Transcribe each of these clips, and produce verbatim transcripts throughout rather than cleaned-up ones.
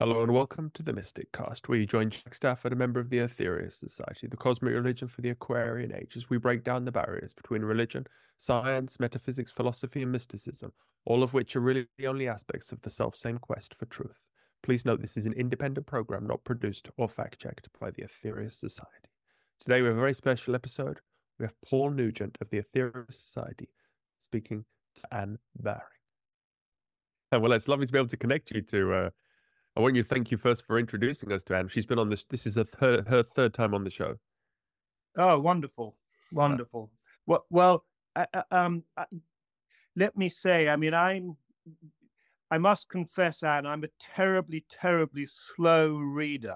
Hello and welcome to the Mystic Cast, where you join Jack Stafford, a member of the Aetherius Society, the cosmic religion for the Aquarian Age, as we break down the barriers between religion, science, metaphysics, philosophy, and mysticism, all of which are really the only aspects of the self-same quest for truth. Please note this is an independent program, not produced or fact-checked by the Aetherius Society. Today we have a very special episode. We have Paul Nugent of the Aetherius Society speaking to Anne Baring. And well, it's lovely to be able to connect you to... Uh, I want you to thank you first for introducing us to Anne. She's been on this. This is a her, her third time on the show. Oh, wonderful, wonderful. Uh, well, well, uh, um, uh, let me say, I mean, I'm. I must confess, Anne, I'm a terribly, terribly slow reader,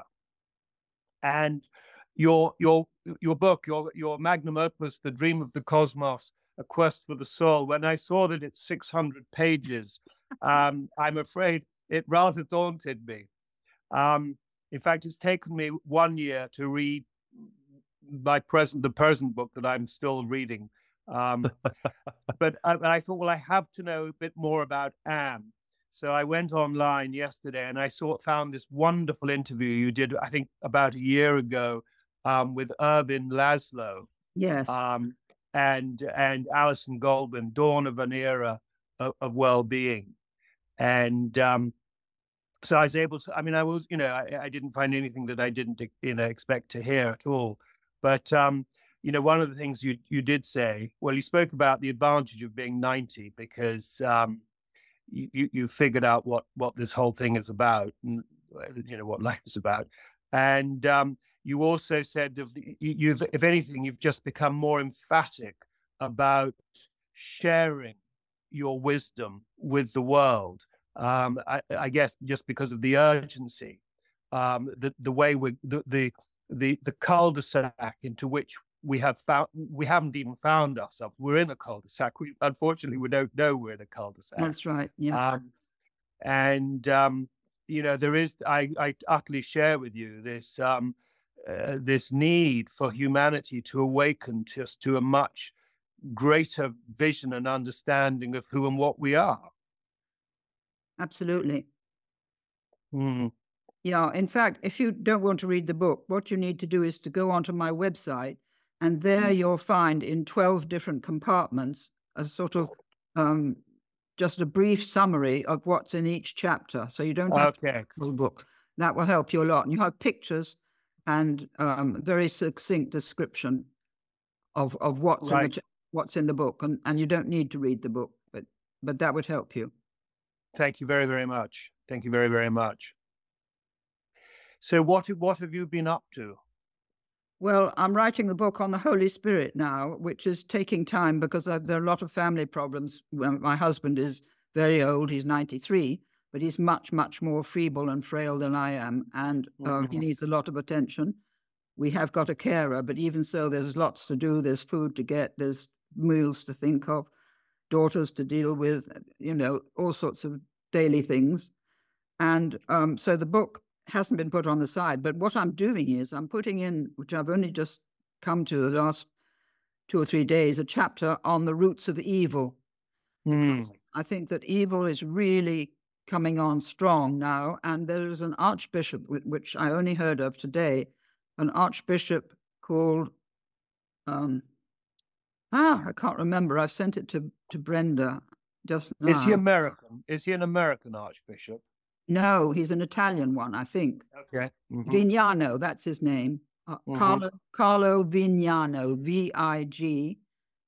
and your your your book, your your magnum opus, The Dream of the Cosmos, A Quest for the Soul. When I saw that it's six hundred pages, um, I'm afraid it rather daunted me. Um, in fact, it's taken me one year to read my present, the present book that I'm still reading. Um, but I, I thought, well, I have to know a bit more about Anne. So I went online yesterday and I saw found this wonderful interview you did, I think, about a year ago um, with Ervin Laszlo. Yes. Um, and and Alison Goldman, Dawn of an Era of, of Well-Being. And um, so I was able to, I mean, I was, you know, I, I didn't find anything that I didn't, you know, expect to hear at all. But, um, you know, one of the things you you did say, well, you spoke about the advantage of being ninety because um, you, you, you figured out what, what this whole thing is about, and, you know, what life is about. And um, you also said, of the, you, you've, if anything, you've just become more emphatic about sharing your wisdom with the world. Um, I, I guess just because of the urgency, um, the the way we the the the, the cul-de-sac into which we have found we haven't even found ourselves. We're in a cul-de-sac. We unfortunately we don't know we're in a cul-de-sac. That's right. Yeah. Um, and um, you know there is I I utterly share with you this um, uh, this need for humanity to awaken just to a much greater vision and understanding of who and what we are. Absolutely. Mm. Yeah. In fact, if you don't want to read the book, what you need to do is to go onto my website, and there you'll find in twelve different compartments a sort of um, just a brief summary of what's in each chapter. So you don't have Okay. to read the full book. That will help you a lot. And you have pictures and um, very succinct description of, of what's Right. in the what's in the book, and, and you don't need to read the book, but but that would help you. Thank you very, very much. Thank you very, very much. So what what have you been up to? Well, I'm writing the book on the Holy Spirit now, which is taking time because I, there are a lot of family problems. Well, my husband is very old. He's ninety-three, but he's much, much more feeble and frail than I am. And uh, Mm-hmm. he needs a lot of attention. We have got a carer, but even so, there's lots to do. There's food to get. There's meals to think of, daughters to deal with, you know, all sorts of daily things. And um, so the book hasn't been put on the side. But what I'm doing is I'm putting in, which I've only just come to the last two or three days, a chapter on the roots of evil. Mm. I think that evil is really coming on strong now. And there is an archbishop, which I only heard of today, an archbishop called, um, ah, I can't remember. I've sent it to, to Brenda just now. Is he American? Is he an American archbishop? No, he's an Italian one, I think. Okay. Mm-hmm. Vignano, that's his name. Uh, Mhm. Carlo, Carlo Vignano, V I G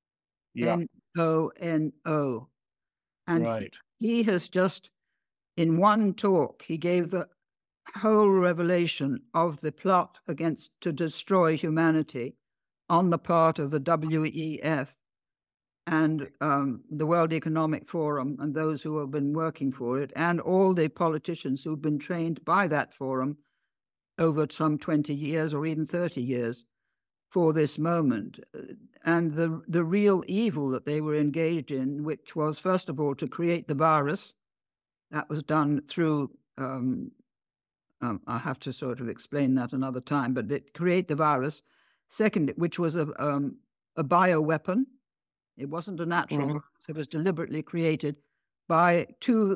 N O N O. And he- Right. he has just, in one talk, he gave the whole revelation of the plot against to destroy humanity on the part of the W E F and um, the World Economic Forum and those who have been working for it, and all the politicians who've been trained by that forum over some twenty years or even thirty years for this moment. And the, the real evil that they were engaged in, which was, first of all, to create the virus. That was done through, um, um, I have to sort of explain that another time, but they create the virus. Second, which was a, um, a bioweapon. It wasn't a natural Mhm. virus. It was deliberately created by two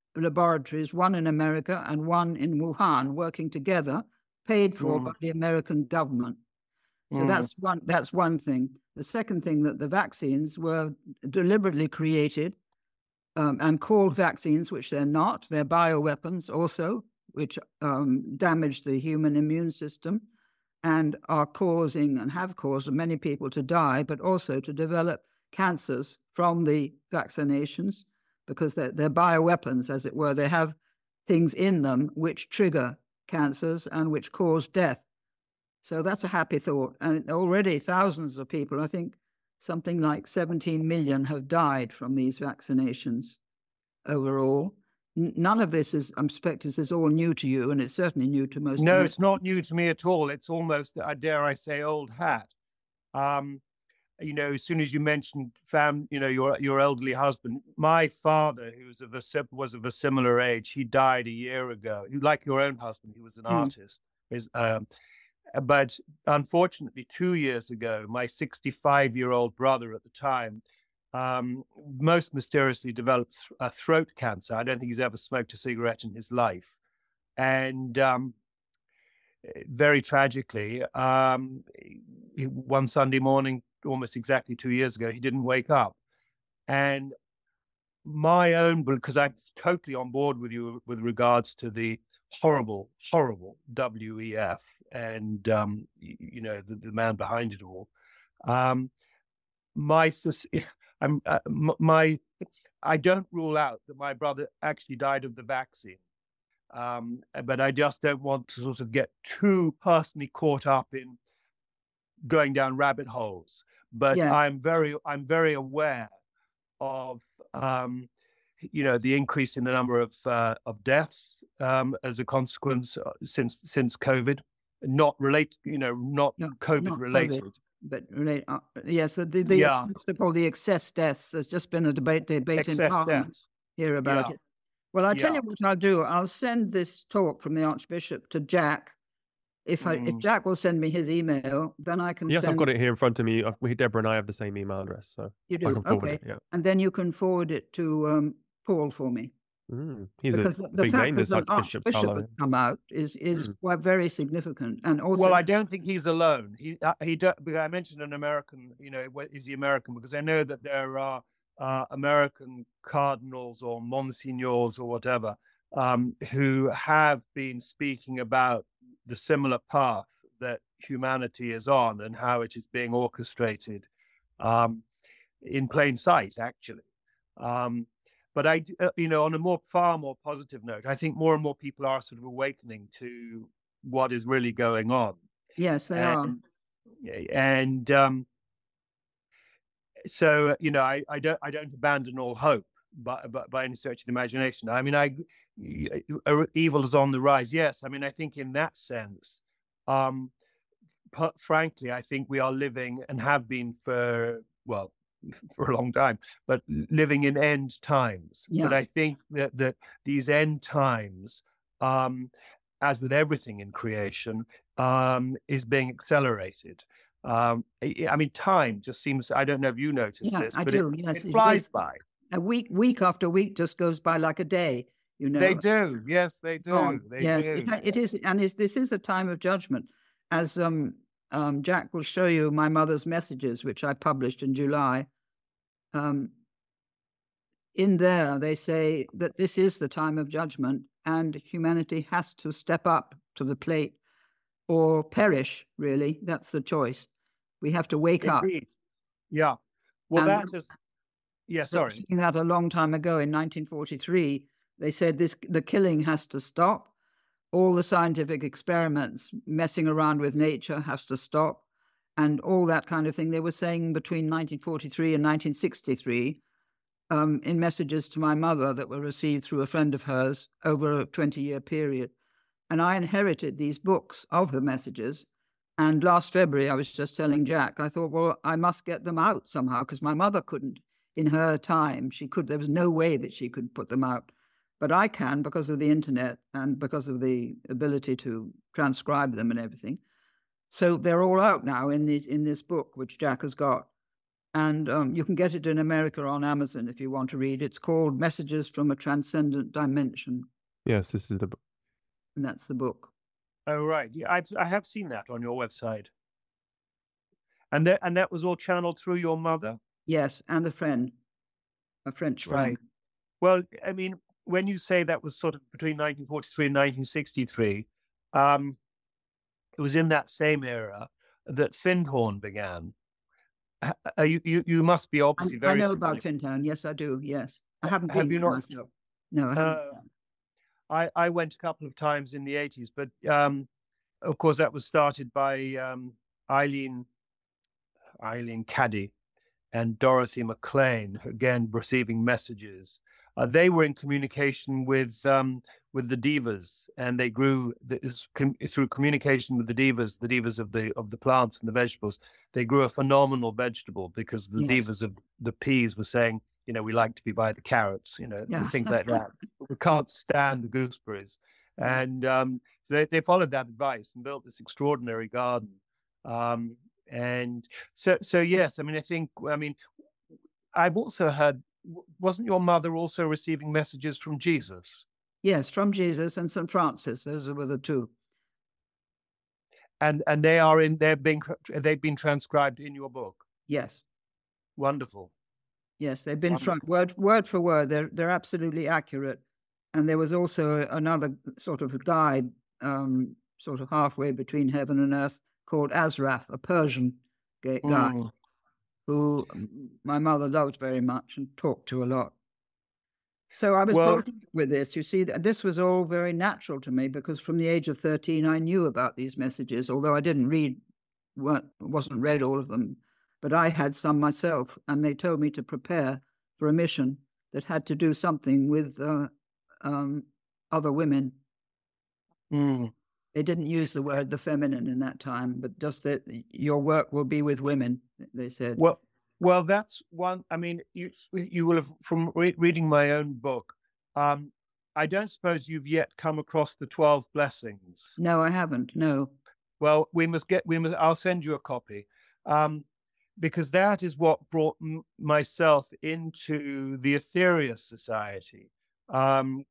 laboratories, one in America and one in Wuhan, working together, paid for mm. by the American government. So mm. that's one, that's one thing. The second thing, that the vaccines were deliberately created um, and called vaccines, which they're not. They're bioweapons also, which um, damage the human immune system and are causing and have caused many people to die, but also to develop cancers from the vaccinations, because they're, they're bioweapons, as it were. They have things in them which trigger cancers and which cause death. So that's a happy thought. And already thousands of people, I think something like seventeen million, have died from these vaccinations overall. N none of this is, I'm suspecting, this is all new to you, and it's certainly new to most. No, it's not new to me at all. It's almost, I dare I say, old hat. Um, you know, as soon as you mentioned fam, you know, your your elderly husband, my father, who was of a was of a similar age, he died a year ago. Like your own husband, he was an mm. artist. His, um, but unfortunately, two years ago, my sixty-five-year-old brother at the time, um, most mysteriously developed th a throat cancer. I don't think he's ever smoked a cigarette in his life, and um, very tragically, um, one Sunday morning, almost exactly two years ago, he didn't wake up. And my own, because I'm totally on board with you with regards to the horrible, horrible W E F and, um, you know, the, the man behind it all. Um, my, I'm, uh, my, I don't rule out that my brother actually died of the vaccine. Um, but I just don't want to sort of get too personally caught up in going down rabbit holes. But yeah. I'm very, I'm very aware of, um, you know, the increase in the number of uh, of deaths um, as a consequence since since COVID, not related, you know, not no, COVID not related, COVID, but relate. Uh, yes, the the, the yeah. called the excess deaths. There's just been a debate debate excess in Parliament deaths. here about yeah. it. Well, I'll tell yeah. you what I'll do. I'll send this talk from the Archbishop to Jack. If I, mm. if Jack will send me his email, then I can Yes, send... I've got it here in front of me. Deborah and I have the same email address, so you do? I can forward okay. it, yeah. And then you can forward it to um, Paul for me. Mm. He's because a the, the big fact name, that this an Archbishop, Archbishop has come out is, is mm. quite very significant. And also... Well, I don't think he's alone. He, uh, he do, I mentioned an American, you know, is he American? Because I know that there are uh, American cardinals or monsignors or whatever um, who have been speaking about the similar path that humanity is on and how it is being orchestrated um, in plain sight, actually. Um, but I, uh, you know, on a more far more positive note, I think more and more people are sort of awakening to what is really going on. Yes, they and, are. And um, so, you know, I, I don't, I don't abandon all hope, but, but by any stretch of the imagination. I mean, I, evil is on the rise. Yes, I mean, I think in that sense. Um, but frankly, I think we are living and have been for, well, for a long time, but living in end times. Yeah. But I think that, that these end times, um, as with everything in creation, um, is being accelerated. Um, I mean, time just seems, I don't know if you notice yeah, this, I but do. It, yes, it flies it, by. A week, week after week just goes by like a day. You know, they do. Yes, they do. Oh, they yes, do. It, it is, and is this is a time of judgment, as um, um, Jack will show you. My mother's messages, which I published in July. Um, in there, they say that this is the time of judgment, and humanity has to step up to the plate, or perish. Really, that's the choice. We have to wake Indeed. up. Yeah. Well, and that is. Yeah. Sorry. Saying that a long time ago in nineteen forty-three. They said this: the killing has to stop. All the scientific experiments messing around with nature has to stop, and all that kind of thing. They were saying between nineteen forty-three and nineteen sixty-three um, in messages to my mother that were received through a friend of hers over a twenty-year period. And I inherited these books of the messages. And last February, I was just telling Jack, I thought, well, I must get them out somehow, because my mother couldn't in her time. She could, there was no way that she could put them out. But I can, because of the internet and because of the ability to transcribe them and everything. So they're all out now in, the, in this book, which Jack has got. And um, you can get it in America on Amazon if you want to read. It's called Messages from a Transcendent Dimension. Yes, this is the book. And that's the book. Oh, right. Yeah, I've, I have seen that on your website. And that, and that was all channeled through your mother? Yes, and a friend, a French friend. Right. Well, I mean, when you say that was sort of between nineteen forty-three and nineteen sixty-three, um, it was in that same era that Findhorn began. Uh, you, you, you must be obviously I, very I know familiar. about Findhorn. Yes, I do. Yes. I haven't Have been you there not? myself. No, I haven't. Uh, I, I went a couple of times in the eighties, but um, of course that was started by um, Eileen, Eileen Caddy and Dorothy McLean, again receiving messages. Uh, they were in communication with um, with the divas, and they grew this, com, through communication with the divas, the divas of the of the plants and the vegetables. They grew a phenomenal vegetable because the Yes. divas of the peas were saying, you know, we like to be by the carrots, you know, Yeah. things like that. We can't stand the gooseberries, and um, so they, they followed that advice and built this extraordinary garden. Um, and so, so yes, I mean, I think, I mean, I've also heard. Wasn't your mother also receiving messages from Jesus? Yes, from Jesus and Saint Francis. Those were the two. And and they are in. They're being. They've been transcribed in your book. Yes. Wonderful. Yes, they've been Wonderful. from word word for word. They're they're absolutely accurate. And there was also another sort of guide, um, sort of halfway between heaven and earth, called Azraf, a Persian guy. Mm. Who my mother loved very much and talked to a lot. So I was Well, brought up with this. You see, this was all very natural to me because from the age of thirteen, I knew about these messages, although I didn't read, weren't, wasn't read all of them, but I had some myself, and they told me to prepare for a mission that had to do something with uh, um, other women. mm. They didn't use the word the feminine in that time, but just that your work will be with women, they said. Well, well, that's one. I mean, you you will have from re reading my own book. Um, I don't suppose you've yet come across the twelve blessings. No, I haven't. No. Well, we must get. We must. I'll send you a copy, um, because that is what brought m myself into the Aetherius Society um,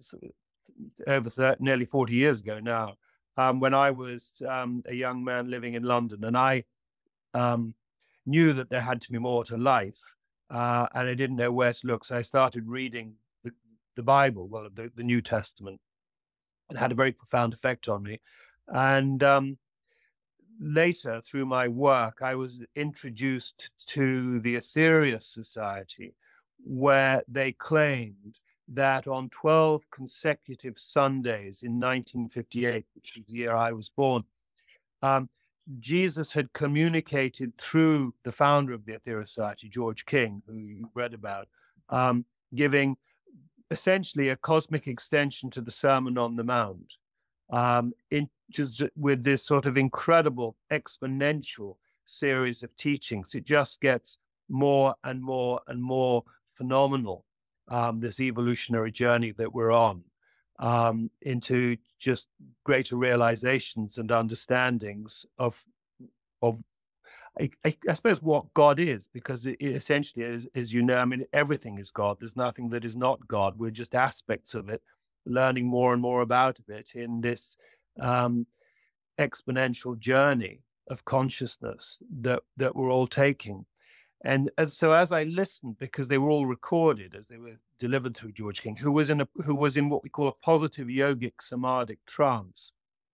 over nearly forty years ago now. Um, when I was um, a young man living in London, and I um, knew that there had to be more to life, uh, and I didn't know where to look, so I started reading the, the Bible, well, the, the New Testament. It had a very profound effect on me. And um, later, through my work, I was introduced to the Aetherius Society, where they claimed that on twelve consecutive Sundays in nineteen fifty-eight, which was the year I was born, um, Jesus had communicated through the founder of the Aetherius Society, George King, who you read about, um, giving essentially a cosmic extension to the Sermon on the Mount, um, in, just with this sort of incredible exponential series of teachings. It just gets more and more and more phenomenal. Um, this evolutionary journey that we're on um, into just greater realizations and understandings of, of I, I, I suppose, what God is, because it, it essentially is, as you know, I mean, everything is God. There's nothing that is not God. We're just aspects of it, learning more and more about it in this um, exponential journey of consciousness that, that we're all taking. And as, so as I listened, because they were all recorded as they were delivered through George King, who was in a who was in what we call a positive yogic samadhic trance.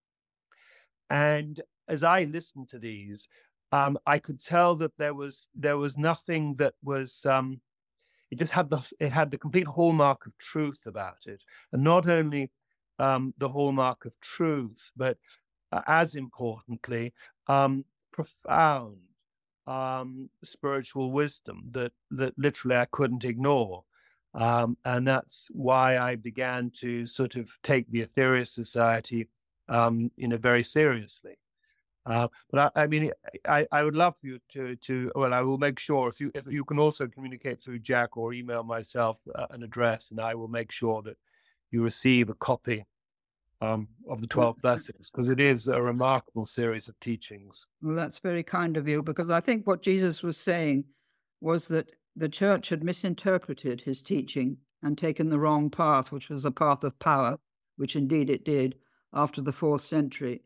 And as I listened to these, um, I could tell that there was there was nothing that was um, it just had the it had the complete hallmark of truth about it, and not only um, the hallmark of truth, but uh, as importantly, um, profound. Um, spiritual wisdom that that literally I couldn't ignore, um, and that's why I began to sort of take the Aetherius Society, um, you know, very seriously. Uh, but I, I mean, I, I would love for you to to well, I will make sure if you if you can also communicate through Jack or email myself uh, an address, and I will make sure that you receive a copy Um, of the twelve blessings, because it is a remarkable series of teachings. Well, that's very kind of you, because I think what Jesus was saying was that the church had misinterpreted his teaching and taken the wrong path, which was the path of power, which indeed it did after the fourth century,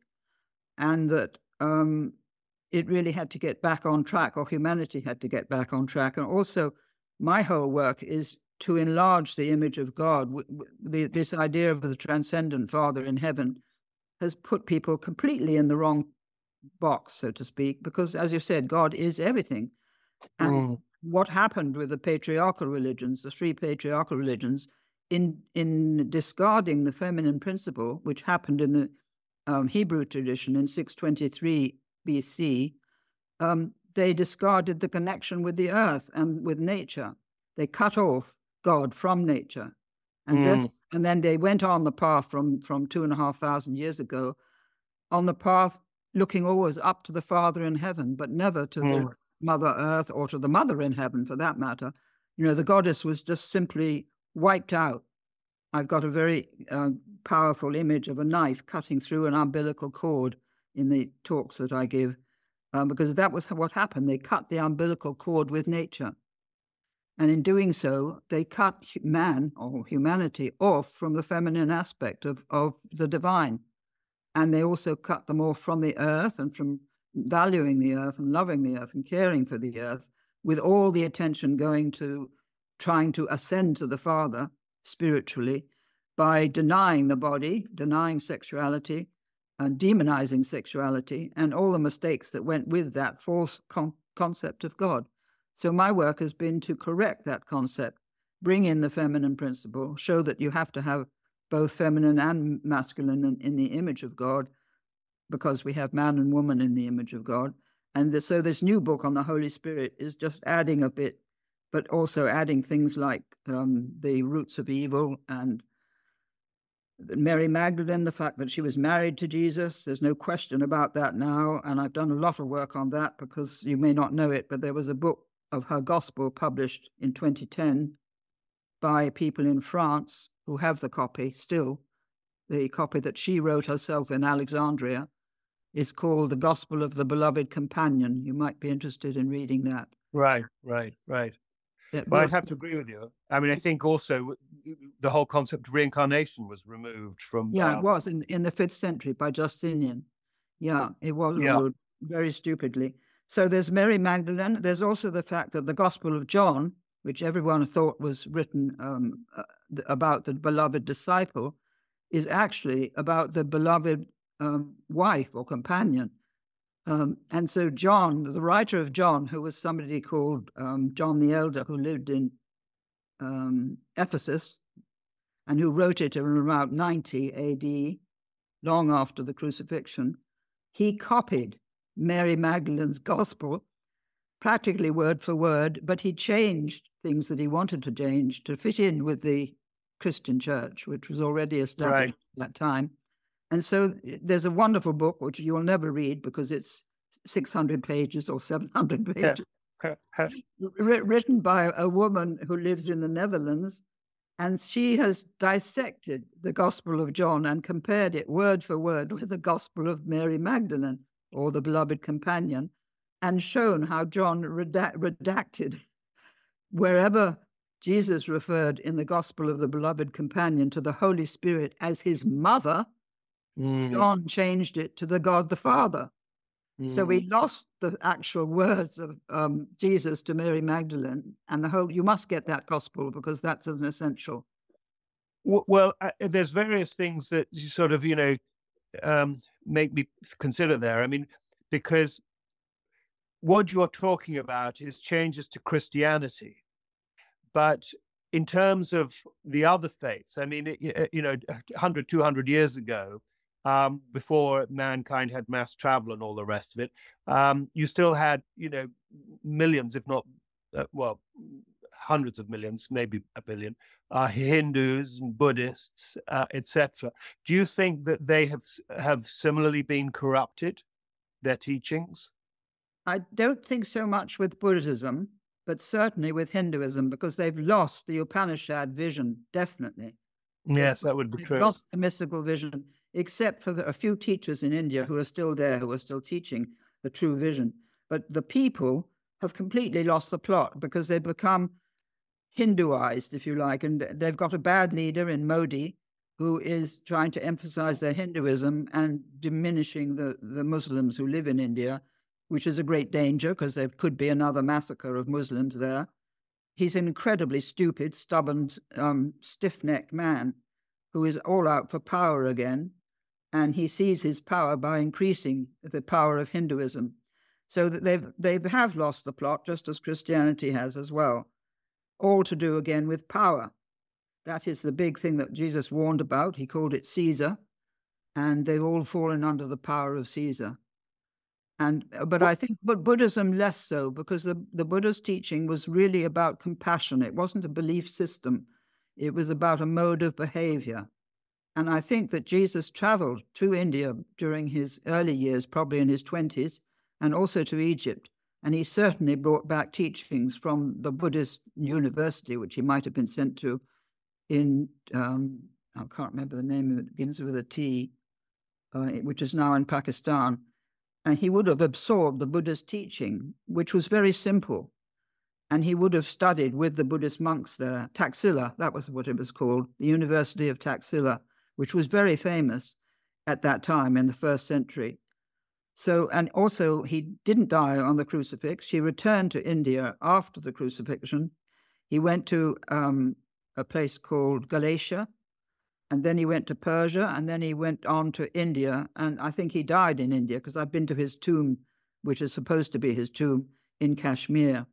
and that um, it really had to get back on track, or humanity had to get back on track. And also, my whole work is to enlarge the image of God. The, this idea of the transcendent Father in heaven has put people completely in the wrong box, so to speak, because, as you said, God is everything. And mm. what happened with the patriarchal religions, the three patriarchal religions, in in discarding the feminine principle, which happened in the um, Hebrew tradition in six twenty-three B C, um, they discarded the connection with the earth and with nature. They cut off God from nature. And, mm. that, and then they went on the path from, from two and a half thousand years ago, on the path looking always up to the Father in heaven, but never to mm. the Mother Earth, or to the Mother in heaven, for that matter. You know, the goddess was just simply wiped out. I've got a very uh, powerful image of a knife cutting through an umbilical cord in the talks that I give, um, because that was what happened. They cut the umbilical cord with nature. And in doing so, they cut man, or humanity, off from the feminine aspect of, of the divine. And they also cut them off from the earth and from valuing the earth and loving the earth and caring for the earth, with all the attention going to trying to ascend to the Father spiritually by denying the body, denying sexuality, and demonizing sexuality, and all the mistakes that went with that false con- concept of God. So my work has been to correct that concept, bring in the feminine principle, show that you have to have both feminine and masculine in, in the image of God, because we have man and woman in the image of God. And the, so this new book on the Holy Spirit is just adding a bit, but also adding things like um, the roots of evil and Mary Magdalene, the fact that she was married to Jesus. There's no question about that now. And I've done a lot of work on that, because you may not know it, but there was a book of her gospel published in twenty ten by people in France who have the copy still. The copy that she wrote herself in Alexandria is called The Gospel of the Beloved Companion. You might be interested in reading that. Right, right, right. It well, was, I'd have to agree with you. I mean, I think also the whole concept of reincarnation was removed from... Yeah, uh, it was in, in the fifth century by Justinian. Yeah, it was yeah. removed very stupidly. So there's Mary Magdalene. There's also the fact that the Gospel of John, which everyone thought was written um, uh, about the beloved disciple, is actually about the beloved um, wife or companion. Um, and so John, the writer of John, who was somebody called um, John the Elder, who lived in um, Ephesus, and who wrote it in around ninety A D, long after the crucifixion, he copied Mary Magdalene's gospel, practically word for word, but he changed things that he wanted to change to fit in with the Christian church, which was already established right. at that time. And so there's a wonderful book, which you will never read because it's six hundred pages or seven hundred pages, written by a woman who lives in the Netherlands. And she has dissected the Gospel of John and compared it word for word with the Gospel of Mary Magdalene, or the Beloved Companion, and shown how John redact- redacted wherever Jesus referred in the Gospel of the Beloved Companion to the Holy Spirit as his mother, mm. John changed it to the God the Father. Mm. So we lost the actual words of um, Jesus to Mary Magdalene, and the whole, you must get that Gospel because that's an essential. Well, uh, there's various things that you sort of, you know, um, make me consider there. I mean, because what you're talking about is changes to Christianity. But in terms of the other faiths, I mean, it, you know, one hundred, two hundred years ago, um, before mankind had mass travel and all the rest of it, um, you still had, you know, millions, if not, uh, well, hundreds of millions, maybe a billion, uh, Hindus and Buddhists, uh, et cetera. Do you think that they have have similarly been corrupted, their teachings? I don't think so much with Buddhism, but certainly with Hinduism, because they've lost the Upanishad vision, definitely. Yes, that would be they've true. Lost the mystical vision, except for the, a few teachers in India who are still there, who are still teaching the true vision. But the people have completely lost the plot because they've become Hinduized, if you like, and they've got a bad leader in Modi who is trying to emphasize their Hinduism and diminishing the, the Muslims who live in India, which is a great danger because there could be another massacre of Muslims there. He's an incredibly stupid, stubborn, um, stiff-necked man who is all out for power again, and he sees his power by increasing the power of Hinduism. So that they've, they have lost the plot, just as Christianity has as well. All to do again with power. That is the big thing that Jesus warned about. He called it Caesar, and they've all fallen under the power of Caesar. And but I think, but Buddhism less so, because the, the Buddha's teaching was really about compassion. It wasn't a belief system. It was about a mode of behavior. And I think that Jesus traveled to India during his early years, probably in his twenties, and also to Egypt. And he certainly brought back teachings from the Buddhist university, which he might have been sent to in, um, I can't remember the name of it, it begins with a T, uh, which is now in Pakistan. And he would have absorbed the Buddhist teaching, which was very simple. And he would have studied with the Buddhist monks there. Taxila, that was what it was called, the University of Taxila, which was very famous at that time in the first century. So, and also he didn't die on the crucifix. He returned to India after the crucifixion. He went to um, a place called Galatia, and then he went to Persia, and then he went on to India. And I think he died in India because I've been to his tomb, which is supposed to be his tomb in Kashmir.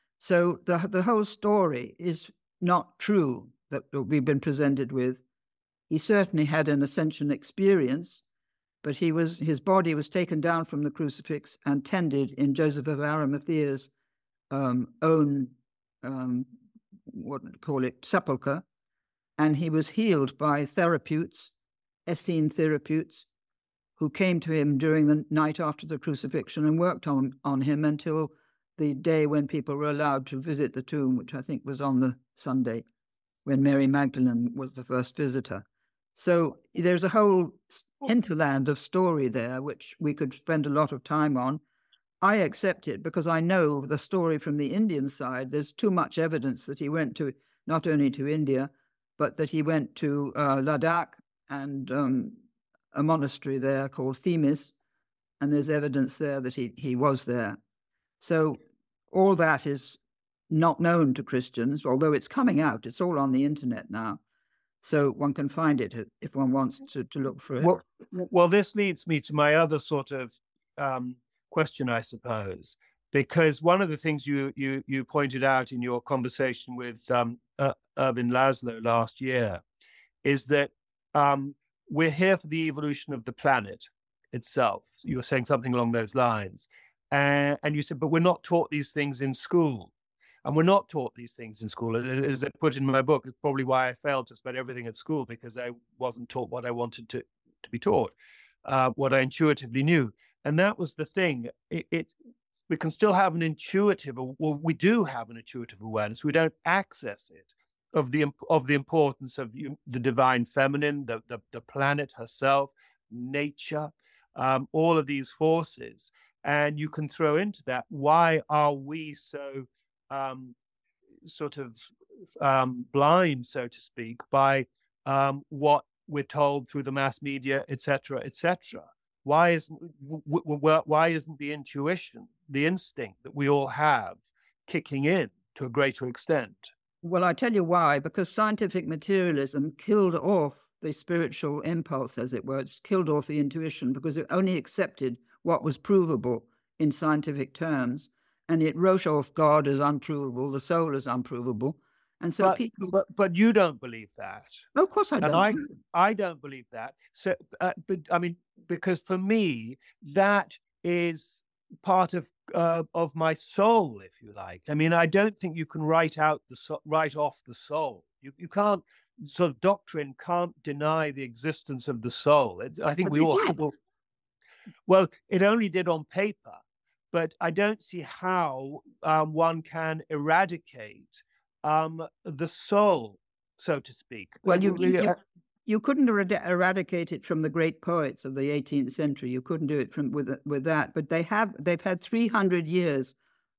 So the, the whole story is not true that we've been presented with. He certainly had an ascension experience, but he was, his body was taken down from the crucifix and tended in Joseph of Arimathea's um, own, um, what do you call it, sepulchre. And he was healed by therapeutes, Essene therapeutes, who came to him during the night after the crucifixion and worked on, on him until the day when people were allowed to visit the tomb, which I think was on the Sunday, when Mary Magdalene was the first visitor. So there's a whole hinterland of story there, which we could spend a lot of time on. I accept it because I know the story from the Indian side. There's too much evidence that he went to, not only to India, but that he went to uh, Ladakh and um, a monastery there called Themis, and there's evidence there that he, he was there. So all that is not known to Christians, although it's coming out. It's all on the internet now. So one can find it if one wants to, to look for it. Well, well, this leads me to my other sort of um, question, I suppose, because one of the things you you you pointed out in your conversation with um, uh, Ervin Laszlo last year is that um, we're here for the evolution of the planet itself. You were saying something along those lines. Uh, and you said, but we're not taught these things in school. And we're not taught these things in school. As I put in my book, it's probably why I failed just about everything at school, because I wasn't taught what I wanted to, to be taught, uh, what I intuitively knew. And that was the thing. It, it we can still have an intuitive, well, we do have an intuitive awareness. We don't access it of the of the importance of the divine feminine, the the, the planet herself, nature, um, all of these forces. And you can throw into that, why are we so um, sort of um, blind, so to speak, by um, what we're told through the mass media, et cetera, et cetera? Why isn't why isn't the intuition, the instinct that we all have, kicking in to a greater extent? Well, I tell you why. Because scientific materialism killed off the spiritual impulse, as it were. It's killed off the intuition because it only accepted what was provable in scientific terms, and it wrote off God as unprovable, the soul as unprovable. And so but, people... But, but you don't believe that. No, of course I don't. And I, I don't believe that. So, uh, but I mean, because for me, that is part of uh, of my soul, if you like. I mean, I don't think you can write out the so write off the soul. You you can't, sort of doctrine can't deny the existence of the soul. It's, I think but we all have, well, well, it only did on paper, but I don't see how um, one can eradicate um, the soul, so to speak. Well, you, you, you couldn't eradicate it from the great poets of the eighteenth century. You couldn't do it from with with that. But they have they've had three hundred years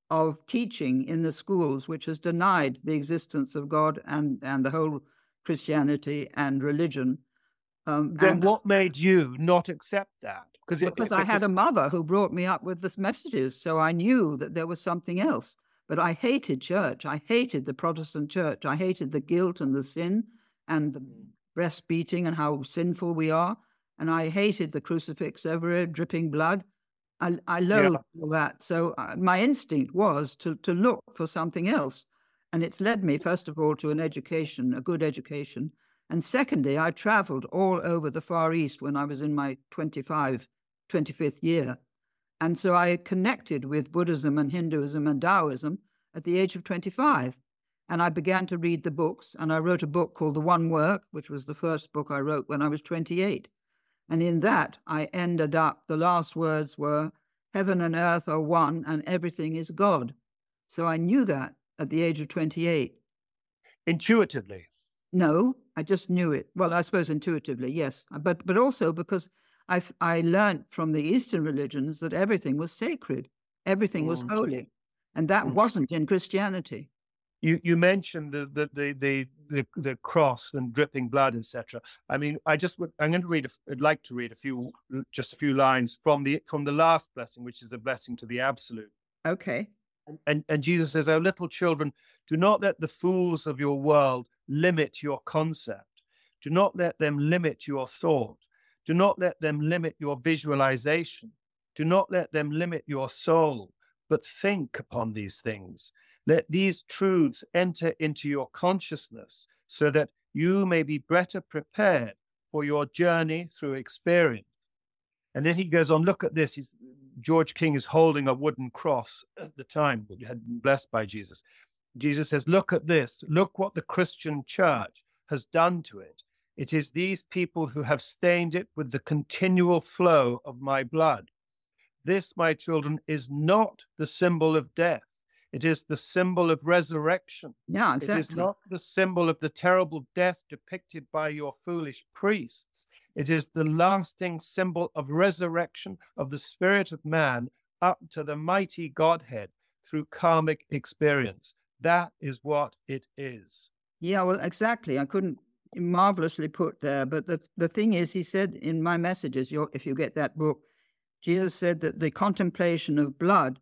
of teaching in the schools which has denied the existence of God and, and the whole Christianity and religion. Um, Then and what made you not accept that? Because it, because it, I had because- a mother who brought me up with the messages, so I knew that there was something else. But I hated church. I hated the Protestant church. I hated the guilt and the sin and the breast beating and how sinful we are. And I hated the crucifix everywhere, dripping blood. I, I loathed Yeah. all that. So uh, my instinct was to, to look for something else. And it's led me, first of all, to an education, a good education. And secondly, I traveled all over the Far East when I was in my twenty-five, twenty-fifth year. And so I connected with Buddhism and Hinduism and Taoism at the age of twenty-five. And I began to read the books. And I wrote a book called The One Work, which was the first book I wrote when I was twenty-eight. And in that, I ended up, the last words were, heaven and earth are one and everything is God. So I knew that at the age of twenty-eight. Intuitively. No, I just knew it. Well, I suppose intuitively, yes. But but also because I I learned from the Eastern religions that everything was sacred, everything was Mm. holy, and that Mm. wasn't in Christianity. You you mentioned the the the the, the, the cross and dripping blood, et cetera. I mean, I just would I'm going to read. A, I'd like to read a few, just a few lines from the from the last blessing, which is a blessing to the absolute. Okay. And, and Jesus says, "O little children, do not let the fools of your world limit your concept. Do not let them limit your thought. Do not let them limit your visualization. Do not let them limit your soul, but think upon these things. Let these truths enter into your consciousness so that you may be better prepared for your journey through experience." And then he goes on, look at this. He's, George King is holding a wooden cross at the time that had been blessed by Jesus. Jesus says, look at this. Look what the Christian church has done to it. It is these people who have stained it with the continual flow of my blood. This, my children, is not the symbol of death. It is the symbol of resurrection. Yeah, It is exactly. not the symbol of the terrible death depicted by your foolish priests. It is the lasting symbol of resurrection of the spirit of man up to the mighty Godhead through karmic experience. That is what it is. Yeah, well, exactly. I couldn't marvelously put there. But the, the thing is, he said in my messages, your, if you get that book, Jesus said that the contemplation of blood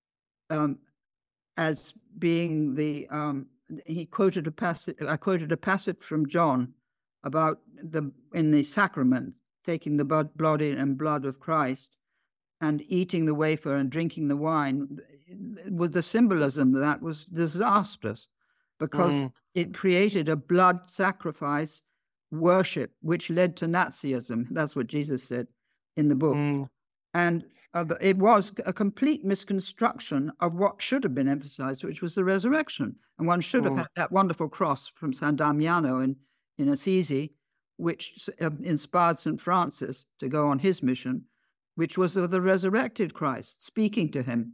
um, as being the, um, he quoted a passage, I quoted a passage from John about the, in the sacrament, taking the blood, body and blood of Christ and eating the wafer and drinking the wine. With the symbolism, that was disastrous because Mm. it created a blood sacrifice worship, which led to Nazism. That's what Jesus said in the book. Mm. And uh, the- it was a complete misconstruction of what should have been emphasized, which was the resurrection. And one should have Mm. had that wonderful cross from San Damiano in, in Assisi, which uh, inspired Saint Francis to go on his mission, which was of the resurrected Christ speaking to him.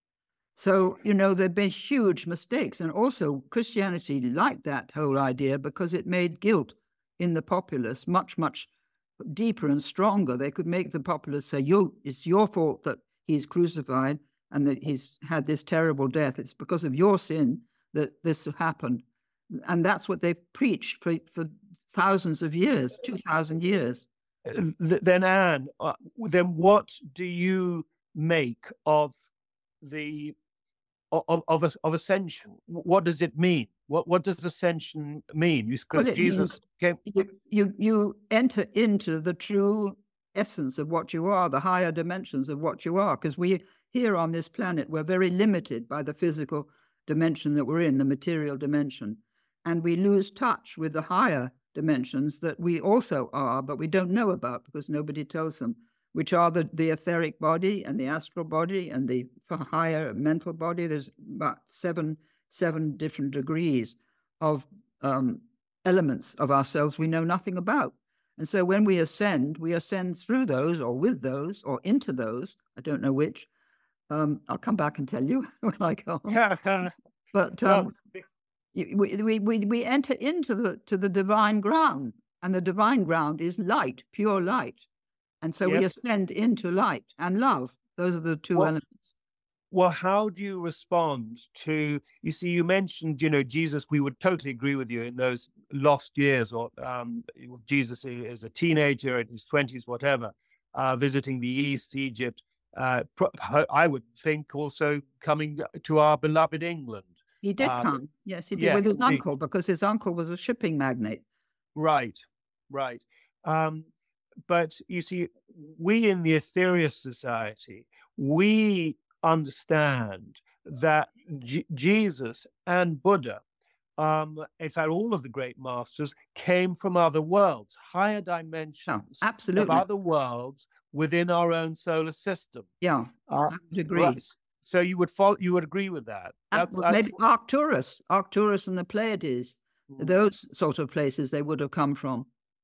So, you know, there've been huge mistakes. And also Christianity liked that whole idea because it made guilt in the populace much, much deeper and stronger. They could make the populace say, you, it's your fault that he's crucified and that he's had this terrible death. It's because of your sin that this happened. And that's what they've preached for, for thousands of years, two thousand years. Th- Then, Anne, uh, then what do you make of the of of, of ascension? What does it mean? What what does ascension mean? Because Well, it Jesus came. You, you, you enter into the true essence of what you are, the higher dimensions of what you are, because we here on this planet, we're very limited by the physical dimension that we're in, the material dimension. And we lose touch with the higher dimensions that we also are, but we don't know about because nobody tells them, which are the, the etheric body and the astral body and the higher mental body. There's about seven, seven different degrees of um, elements of ourselves we know nothing about. And so when we ascend, we ascend through those or with those or into those. I don't know which. Um, I'll come back and tell you when I go. But um, we, we, we, we enter into the, to the divine ground, and the divine ground is light, pure light. And so we Yes. ascend into light and love. Those are the two Well, elements. well, how do you respond to, you see, you mentioned, you know, Jesus, we would totally agree with you in those lost years, or um, Jesus as a teenager in his twenties, whatever, uh, visiting the East, Egypt, uh, I would think also coming to our beloved England. He did um, come. Yes, he did yes, with his indeed. uncle, because his uncle was a shipping magnate. Right, right. Um, but you see, we in the Aetherius Society, we understand that J- Jesus and Buddha, um, in fact, all of the great masters came from other worlds, higher dimensions Oh, absolutely. of other worlds within our own solar system. Yeah, Uh, I would agree. right. So you would follow, you would agree with that? That's, that's, maybe Arcturus, Arcturus and the Pleiades, mm. those sort of places they would have come from.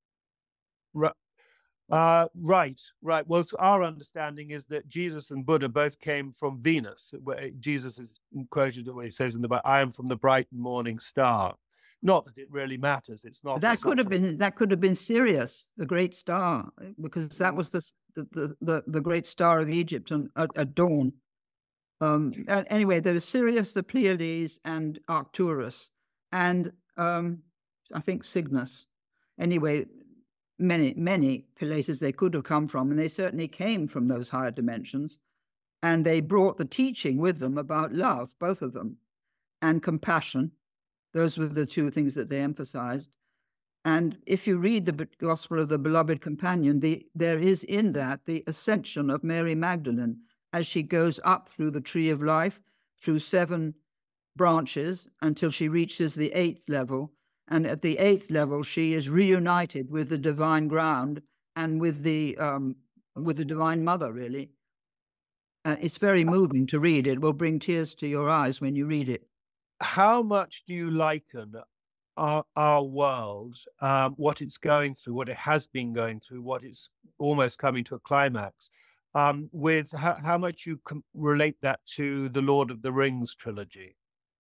Right. Uh, right, right. Well, so our understanding is that Jesus and Buddha both came from Venus. Where Jesus is quoted the way he says in the Bible, "I am from the bright morning star." Not that it really matters. It's not. That could have been. That could have been Sirius, the great star, because that was the the the, the great star of Egypt and at, at dawn. Um. Anyway, there was Sirius, the Pleiades, and Arcturus, and um, I think Cygnus. Anyway. Many, many places they could have come from, and they certainly came from those higher dimensions. And they brought the teaching with them about love, both of them, and compassion. Those were the two things that they emphasized. And if you read the Gospel of the Beloved Companion, the, there is in that the ascension of Mary Magdalene as she goes up through the tree of life, through seven branches, until she reaches the eighth level. And at the eighth level, she is reunited with the divine ground and with the um, with the Divine Mother, really. Uh, it's very moving to read. It will bring tears to your eyes when you read it. How much do you liken our, our world, um, what it's going through, what it has been going through, what it's almost coming to a climax, um, with how, how much you can relate that to the Lord of the Rings trilogy?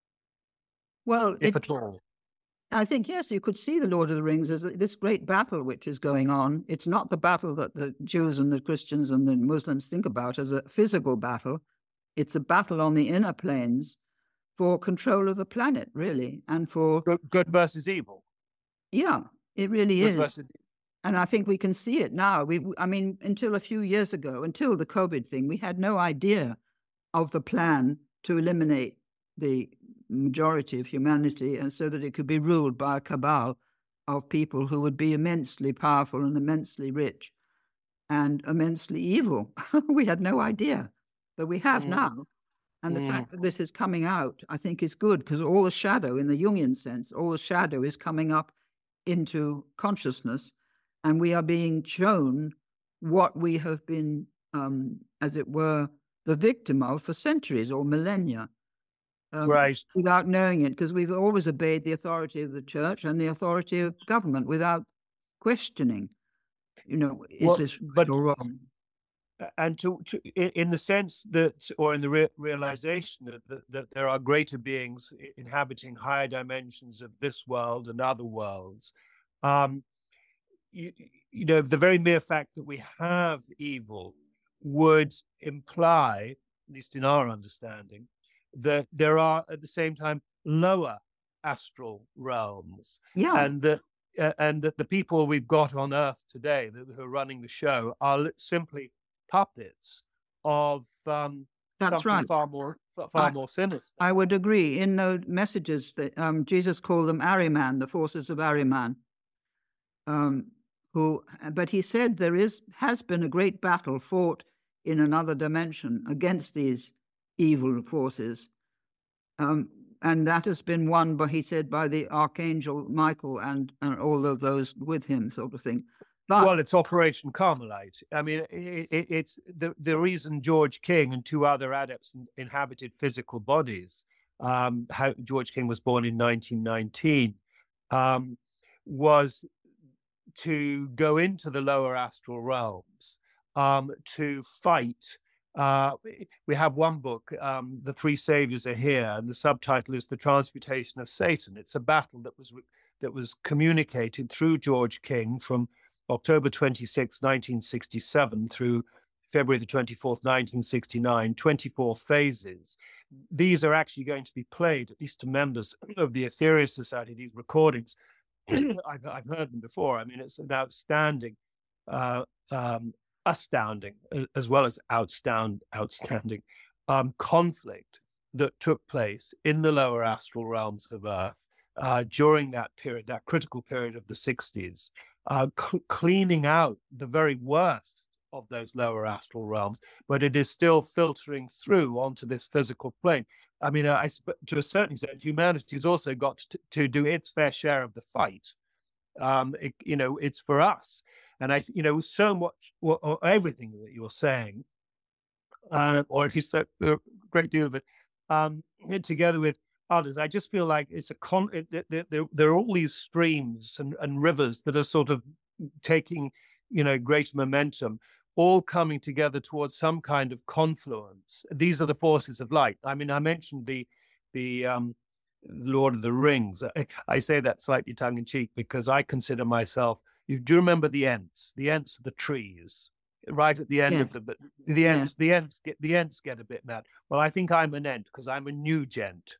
Well, if it, at all. I think, yes, you could see the Lord of the Rings as this great battle which is going on. It's not the battle that the Jews and the Christians and the Muslims think about as a physical battle. It's a battle on the inner planes for control of the planet, really, and for... Good, good versus evil. Yeah, it really good is. Versus... And I think we can see it now. We, I mean, until a few years ago, until the COVID thing, we had no idea of the plan to eliminate the majority of humanity, and so that it could be ruled by a cabal of people who would be immensely powerful and immensely rich and immensely evil. We had no idea, but we have mm. now. And the mm. fact that this is coming out, I think, is good, because all the shadow, in the Jungian sense, all the shadow is coming up into consciousness, and we are being shown what we have been, um, as it were, the victim of for centuries or millennia. Um, right. Without knowing it, because we've always obeyed the authority of the church and the authority of government without questioning, you know, is well, this right but, or wrong? And to, to in the sense that, or in the re realization that, that, that there are greater beings inhabiting higher dimensions of this world and other worlds, um, you, you know, the very mere fact that we have evil would imply, at least in our understanding, that there are at the same time lower astral realms, yeah, and that uh, and that the people we've got on Earth today that, who are running the show are simply puppets of um, that's something right. far more far I, more sinister. I would agree. In the messages that um, Jesus called them Ahriman, the forces of Ahriman. Um, who, but he said there is has been a great battle fought in another dimension against these evil forces, um, and that has been won by, he said, by the Archangel Michael and, and all of those with him, sort of thing. But, well, it's Operation Carmelite. I mean, it, it, it's the the reason George King and two other adepts inhabited physical bodies. Um, how George King was born in nineteen nineteen, um, was to go into the lower astral realms, um, to fight. Uh, we have one book, um, The Three Saviors Are Here, and the subtitle is The Transmutation of Satan. It's a battle that was that was communicated through George King from October twenty-sixth, nineteen sixty-seven through February the twenty-fourth, nineteen sixty-nine, twenty-four phases. These are actually going to be played, at least to members of the Aetherius Society, these recordings. I've, I've heard them before. I mean, it's an outstanding, uh, um, astounding, as well as outstand, outstanding um, conflict that took place in the lower astral realms of Earth uh, during that period, that critical period of the sixties, uh, cleaning out the very worst of those lower astral realms, but it is still filtering through onto this physical plane. I mean, I, to a certain extent, humanity has also got to, to do its fair share of the fight. Um, it, you know, it's for us. And I, you know, so much, or, or everything that you're saying, uh, or at least a, a great deal of it, um, together with others, I just feel like it's a con. It, it, there, there are all these streams and, and rivers that are sort of taking, you know, great momentum, all coming together towards some kind of confluence. These are the forces of light. I mean, I mentioned the the um, Lord of the Rings. I, I say that slightly tongue in cheek because I consider myself. You do remember the Ents, the Ents of the trees, right at the end Yes. of the the Ents. Yeah. The Ents get the Ents get a bit mad. Well, I think I'm an Ent because I'm a new gent.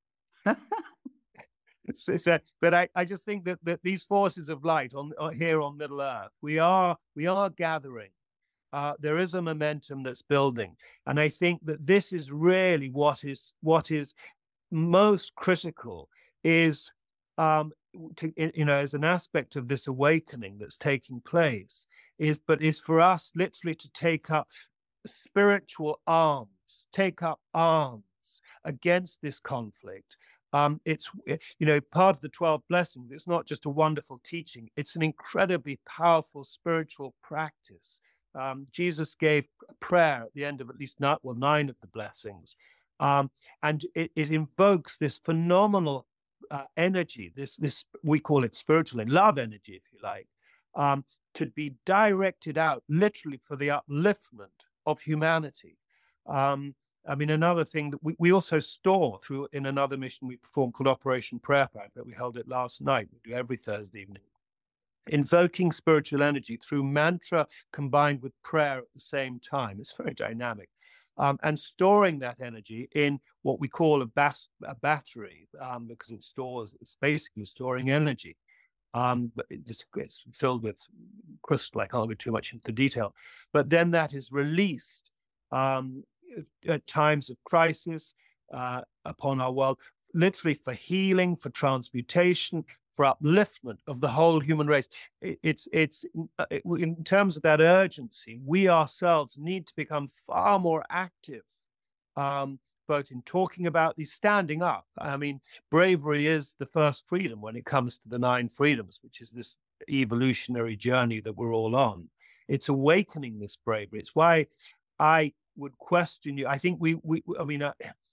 So, so, but I, I just think that, that these forces of light on, on here on Middle Earth, we are we are gathering. Uh, there is a momentum that's building, and I think that this is really what is what is most critical. Is um, to, you know, as an aspect of this awakening that's taking place, is but is for us literally to take up spiritual arms, take up arms against this conflict. Um, it's, you know, part of the twelve blessings. It's not just a wonderful teaching. It's an incredibly powerful spiritual practice. Um, Jesus gave prayer at the end of at least nine, well, nine of the blessings. Um, and it, it invokes this phenomenal uh, energy, this, this, we call it spiritual and love energy, if you like, um, to be directed out literally for the upliftment of humanity. Um, I mean, another thing that we, we also store through in another mission we perform called Operation Prayer Pack, that we held it last night. We do every Thursday evening. Invoking spiritual energy through mantra combined with prayer at the same time. It's very dynamic. Um, and storing that energy in what we call a, bat a battery, um, because it stores, it's basically storing energy. Um, but it's, it's filled with crystal. I can't go too much into detail. But then that is released um, at times of crisis uh, upon our world, literally for healing, for transmutation, for upliftment of the whole human race. It's, it's in terms of that urgency, we ourselves need to become far more active, um, both in talking about these, standing up. I mean, bravery is the first freedom when it comes to the nine freedoms, which is this evolutionary journey that we're all on. It's awakening this bravery. It's why I would question you. I think we, we I mean, uh,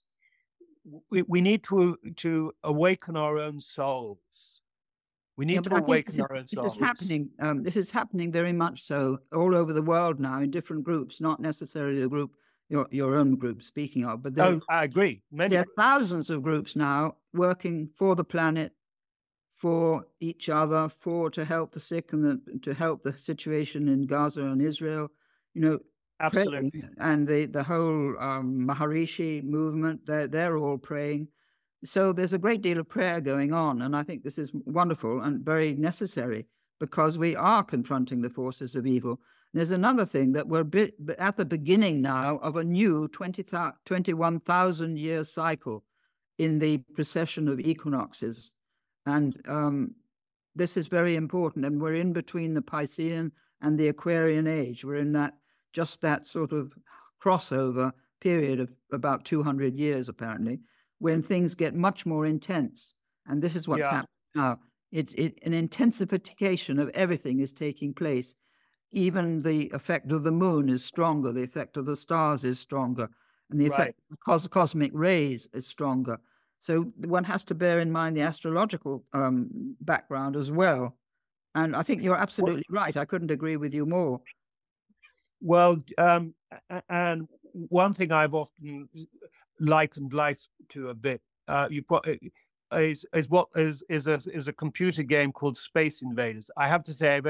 we, we need to, to awaken our own souls. We need Yeah, to but I think awaken this is, our own this souls. is happening. Um, this is happening very much so all over the world now in different groups, not necessarily the group your your own group speaking of, but there, Oh, I agree. Many there are thousands of groups now working for the planet, for each other, for to help the sick and the, to help the situation in Gaza and Israel. You know, absolutely. praying. And the the whole um, Maharishi movement, they're they're all praying. So there's a great deal of prayer going on, and I think this is wonderful and very necessary because we are confronting the forces of evil. There's another thing that we're bit, at the beginning now of a new twenty-one thousand year cycle in the precession of equinoxes. And um, this is very important. And we're in between the Piscean and the Aquarian age. We're in that, just that sort of crossover period of about two hundred years, apparently, when things get much more intense. And this is what's Yeah. happening now. It's it, an intensification of everything is taking place. Even the effect of the moon is stronger. The effect of the stars is stronger. And the effect Right. of cos cosmic rays is stronger. So one has to bear in mind the astrological um, background as well. And I think you're absolutely right. I couldn't agree with you more. Well, um, and one thing I've often likened life to a bit, uh, you put, is is what is is a is a computer game called Space Invaders. I have to say I've only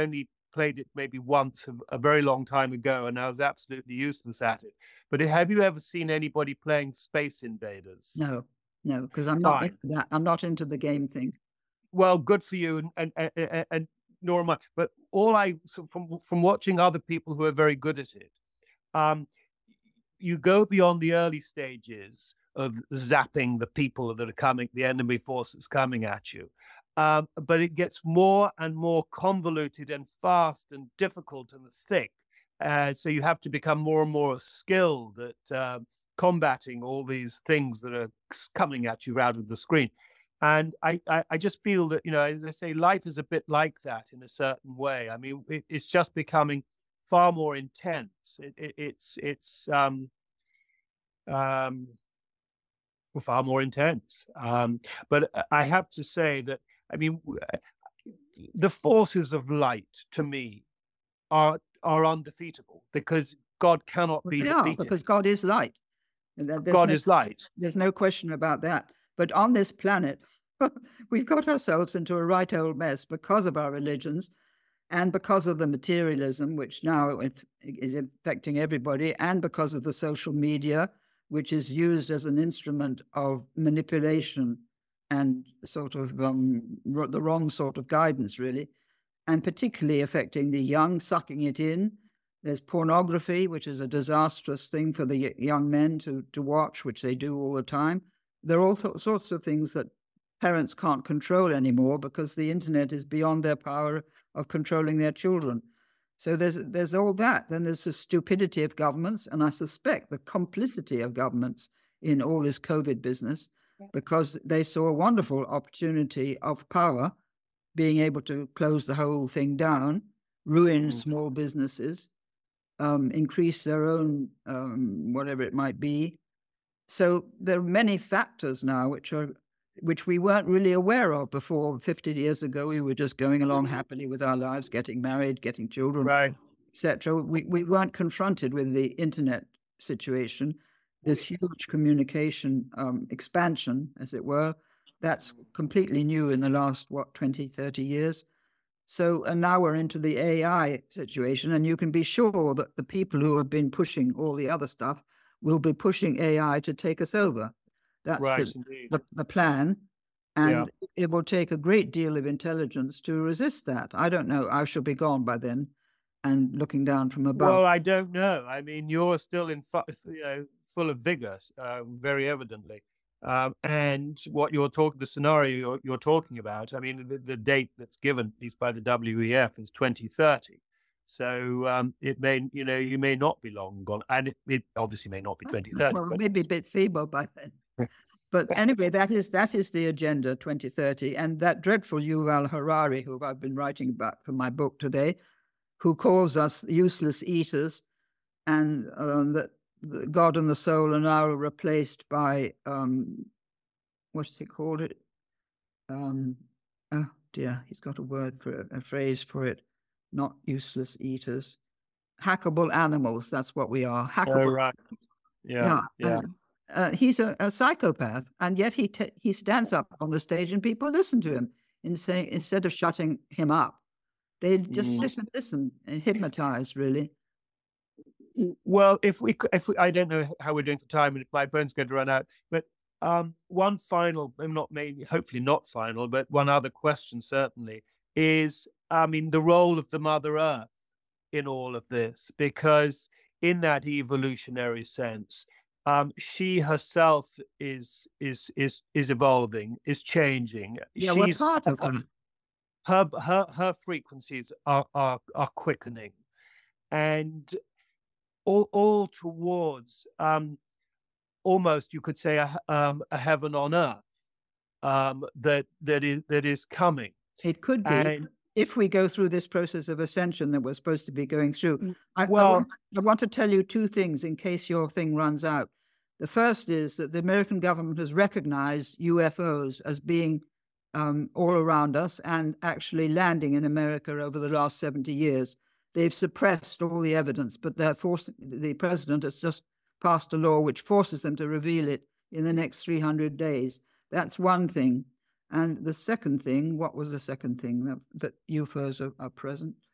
played it maybe once a, a very long time ago, and I was absolutely useless at it. But have you ever seen anybody playing Space Invaders? No, no, because I'm not Fine. into that. I'm not into the game thing. Well, good for you, and and, and, and nor am I. But all I so from from watching other people who are very good at it, um, you go beyond the early stages of zapping the people that are coming, the enemy forces coming at you. Um, but it gets more and more convoluted and fast and difficult and thick. Uh, so you have to become more and more skilled at uh, combating all these things that are coming at you out of the screen. And I, I, I just feel that, you know, as I say, life is a bit like that in a certain way. I mean, it, it's just becoming far more intense. It, it, it's it's um, um, far more intense. Um, but I have to say that, I mean, the forces of light to me are are undefeatable because God cannot be They defeated. are, because God is light. And there- there's God no- is light. There's no question about that. But on this planet, we've got ourselves into a right old mess because of our religions and because of the materialism, which now is affecting everybody, and because of the social media, which is used as an instrument of manipulation and sort of um, the wrong sort of guidance, really, and particularly affecting the young, sucking it in. There's pornography, which is a disastrous thing for the young men to, to watch, which they do all the time. There are all th- sorts of things that parents can't control anymore because the internet is beyond their power of controlling their children. So there's there's all that. Then there's the stupidity of governments, and I suspect the complicity of governments in all this COVID business, because they saw a wonderful opportunity of power, being able to close the whole thing down, ruin Mm. small businesses, um, increase their own um, whatever it might be. So there are many factors now which are which we weren't really aware of before. fifty years ago, we were just going along happily with our lives, getting married, getting children, Right. et cetera. We, we weren't confronted with the internet situation, this huge communication um, expansion, as it were. That's completely new in the last, what, twenty, thirty years. So, and now we're into the A I situation, and you can be sure that the people who have been pushing all the other stuff will be pushing A I to take us over. That's Right, the, indeed. the, the plan. And Yeah. it will take a great deal of intelligence to resist that. I don't know. I shall be gone by then and looking down from above. Well, I don't know. I mean, you're still in, fu- you know, full of vigor, uh, very evidently. Um, and what you're talking, the scenario you're, you're talking about, I mean, the, the date that's given, at least by the W E F, is twenty thirty. So um, it may, you know, you may not be long gone, and it, it obviously may not be twenty thirty. Well, but maybe a bit feeble by then. But anyway, that is that is the agenda twenty thirty. And that dreadful Yuval Harari, who I've been writing about for my book today, who calls us useless eaters, and um, that the God and the soul are now replaced by, um, what's he called it? Um, oh dear, he's got a word for it, a phrase for it. Not useless eaters. Hackable animals, that's what we are. Hackable. Oh, right. Yeah. Yeah, Yeah. and, uh, he's a, a psychopath, and yet he t- he stands up on the stage and people listen to him in say, instead of shutting him up. They just Mm. sit and listen and hypnotize, really. Well, if we, c- if we, I don't know how we're doing for time, and if my phone's going to run out. But um, one final, not maybe, hopefully not final, but one other question certainly is, I mean, the role of the Mother Earth in all of this, because in that evolutionary sense, um, she herself is is is is evolving, is changing. Yeah, we're She's part of them. her her her frequencies are are are quickening, and all all towards um almost, you could say, a, h- um, a heaven on earth um that that is that is coming. It could be And if we go through this process of ascension that we're supposed to be going through. I, I, well, want, I want to tell you two things in case your thing runs out. The first is that the American government has recognized U F Os as being um, all around us and actually landing in America over the last seventy years. They've suppressed all the evidence, but they're forcing, the president has just passed a law which forces them to reveal it in the next three hundred days. That's one thing. And the second thing, what was the second thing? That, that U F Os are, are present?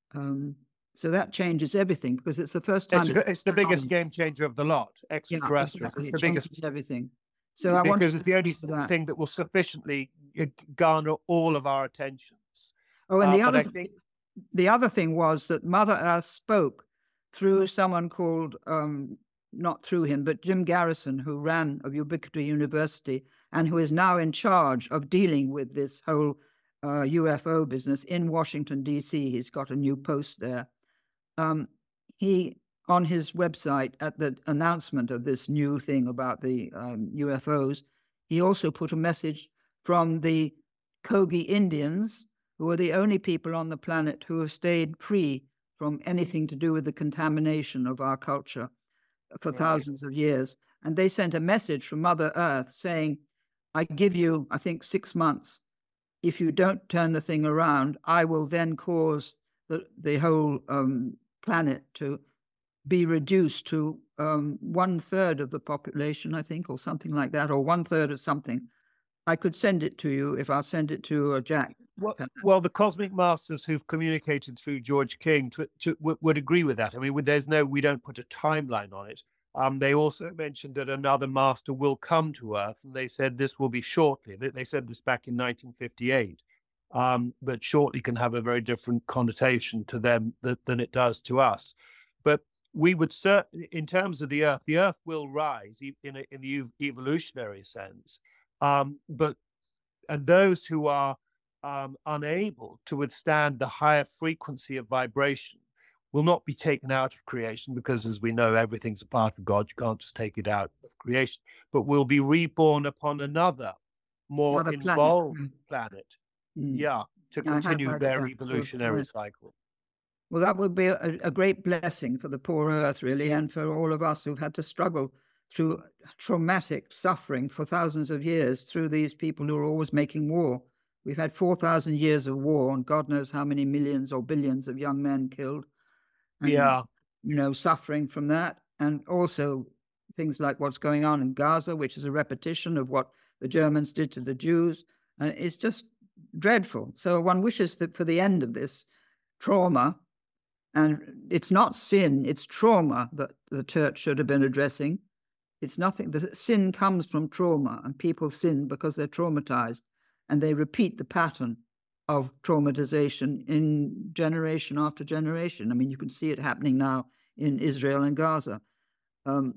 Um, so that changes everything because it's the first time. It's, It's, it's the biggest game changer of the lot, extraterrestrial. Yeah, exactly. It's the It biggest, changes everything. So I want because to it's the only that. thing that will sufficiently garner all of our attentions. Oh, and the Uh, other but I think the other thing was that Mother Earth spoke through someone called, um, not through him, but Jim Garrison, who ran of Ubiquity University and who is now in charge of dealing with this whole uh, U F O business in Washington, D C. He's got a new post there. Um, he, on his website, at the announcement of this new thing about the um, U F Os, he also put a message from the Kogi Indians, who are the only people on the planet who have stayed free from anything to do with the contamination of our culture for Right. thousands of years. And they sent a message from Mother Earth saying, I give you, I think, six months. If you don't turn the thing around, I will then cause the, the whole um, planet to be reduced to um, one third of the population, I think, or something like that, or one third of something. I could send it to you if I'll send it to uh, Jack. Well, well, the cosmic masters who've communicated through George King to, to, w- would agree with that. I mean, there's no, we don't put a timeline on it. Um, they also mentioned that another master will come to Earth, and they said this will be shortly. They, they said this back in nineteen fifty-eight, um, but shortly can have a very different connotation to them that, than it does to us. But we would certainly, in terms of the Earth, the Earth will rise in a, in the evolutionary sense. Um, but and those who are um, unable to withstand the higher frequency of vibration will not be taken out of creation, because, as we know, everything's a part of God. You can't just take it out of creation, but will be reborn upon another, more Another planet. involved Mm. planet. Mm. Yeah, to I have continue heard their that. evolutionary Right. cycle. Well, that would be a, a great blessing for the poor Earth, really, and for all of us who've had to struggle through traumatic suffering for thousands of years through these people who are always making war. We've had four thousand years of war, and God knows how many millions or billions of young men killed. And, Yeah. you know, suffering from that. And also things like what's going on in Gaza, which is a repetition of what the Germans did to the Jews. And it's just dreadful. So one wishes that for the end of this trauma, and it's not sin, it's trauma that the church should have been addressing. It's nothing, the sin comes from trauma, and people sin because they're traumatized, and they repeat the pattern of traumatization in generation after generation. I mean, you can see it happening now in Israel and Gaza. Um,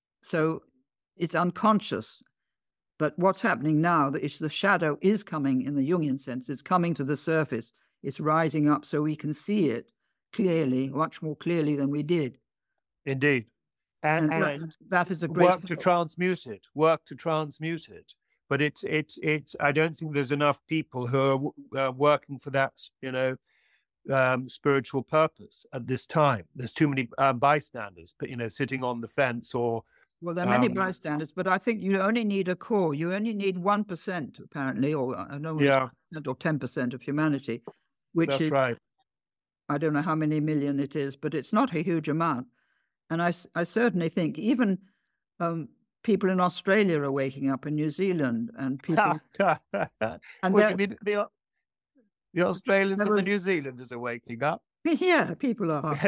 so it's unconscious. But what's happening now, the, the shadow is coming in the Jungian sense. It's coming to the surface. It's rising up so we can see it clearly, much more clearly than we did. Indeed. And, And, and that, that is a great work to transmute it, work to transmute it. But it's, it's, it's, I don't think there's enough people who are uh, working for that, you know, um, spiritual purpose at this time. There's too many uh, bystanders, but, you know, sitting on the fence or. Well, there are many um, bystanders, but I think you only need a core. You only need one percent, apparently, or I don't know, Yeah. or ten percent of humanity, which That's is, right. I don't know how many million it is, but it's not a huge amount. And I, I certainly think even um, people in Australia are waking up, in New Zealand, and people. and what do you mean? The, the Australians and was, the New Zealanders are waking up. Yeah, people are.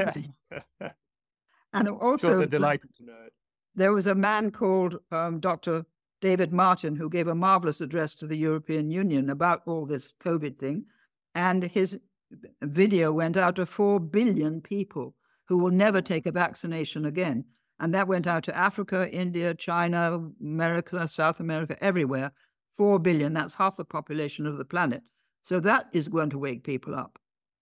And also, sure, they're delighted to know it. There was a man called um, Doctor David Martin who gave a marvelous address to the European Union about all this COVID thing, and his video went out to four billion people who will never take a vaccination again. And that went out to Africa, India, China, America, South America, everywhere. Four billion, that's half the population of the planet. So that is going to wake people up.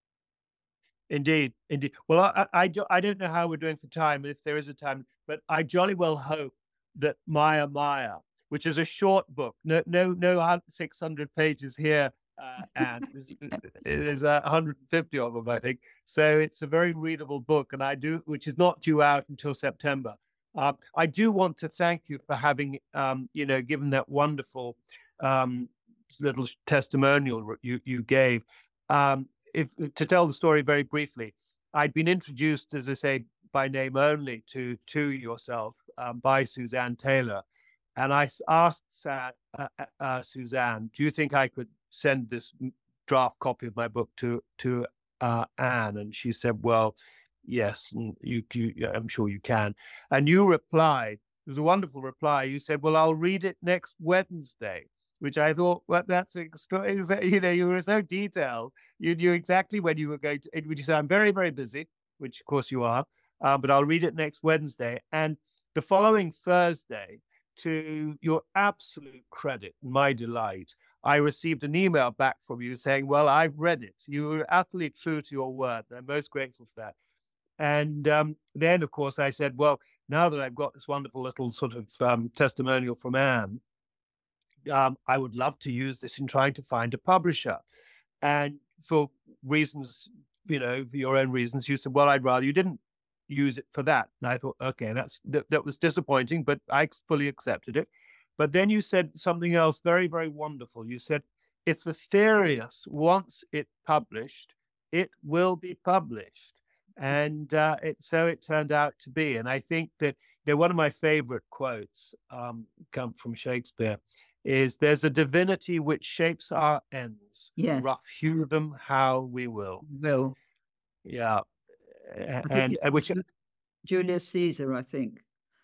Indeed, indeed. Well, I, I, do, I don't know how we're doing for time, if there is a time, but I jolly well hope that Maya Maya, which is a short book, no, no, no six hundred pages here, uh, and there's, there's uh, one hundred fifty of them, I think. So it's a very readable book, and I do, which is not due out until September. Uh, I do want to thank you for having, um, you know, given that wonderful um, little testimonial you you gave. Um, If, to tell the story very briefly, I'd been introduced, as I say, by name only to to yourself um, by Suzanne Taylor, and I asked uh, uh, uh, Suzanne, "Do you think I could send this draft copy of my book to to uh, Anne? And she said, well, yes, and you, you, I'm sure you can. And you replied, it was a wonderful reply. You said, well, I'll read it next Wednesday, which I thought, well, that's, you know, you were so detailed. You knew exactly when you were going to, would you say, I'm very, very busy, which of course you are, uh, but I'll read it next Wednesday. And the following Thursday, to your absolute credit, my delight, I received an email back from you saying, well, I've read it. You were utterly true to your word. And I'm most grateful for that. And um, then, of course, I said, well, now that I've got this wonderful little sort of um, testimonial from Anne, um, I would love to use this in trying to find a publisher. And for reasons, you know, for your own reasons, you said, well, I'd rather you didn't use it for that. And I thought, okay, that's that, that was disappointing, but I fully accepted it. But then you said something else very, very wonderful. You said, if the Aetherius wants it published, it will be published. And uh, it, so it turned out to be. And I think that you know, one of my favorite quotes um, come from Shakespeare is, there's a divinity which shapes our ends. Yes. Rough hew them how we will. Will. Yeah. And, and which Julius Caesar, I think.